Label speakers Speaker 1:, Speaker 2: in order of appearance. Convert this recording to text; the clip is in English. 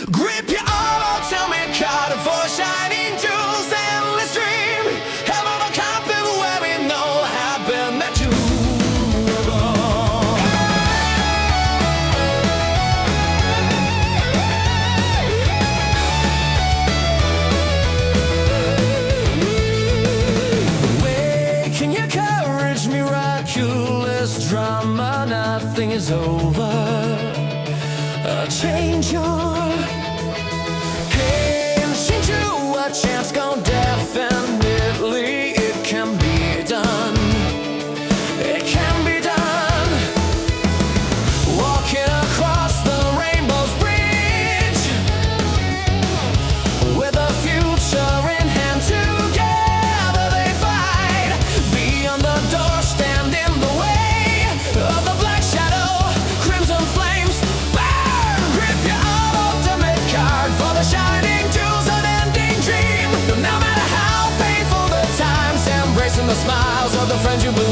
Speaker 1: Grip your arm, tell me, card for shining jewels, endless dream. Have overcome people where we know have been met you. Waking your courage, miraculous drama, nothing is over. Change your hands into a chance, go definitely. It can be done. It can be done. Walking across the rainbow's bridge with a future in hand. Together they fight. Beyond the door, stand in the way of the black shadow, crimson flames. Grip your ultimate card for the shining jewels, unending dream. No matter how painful the times, embracing the smiles of the friends you believe.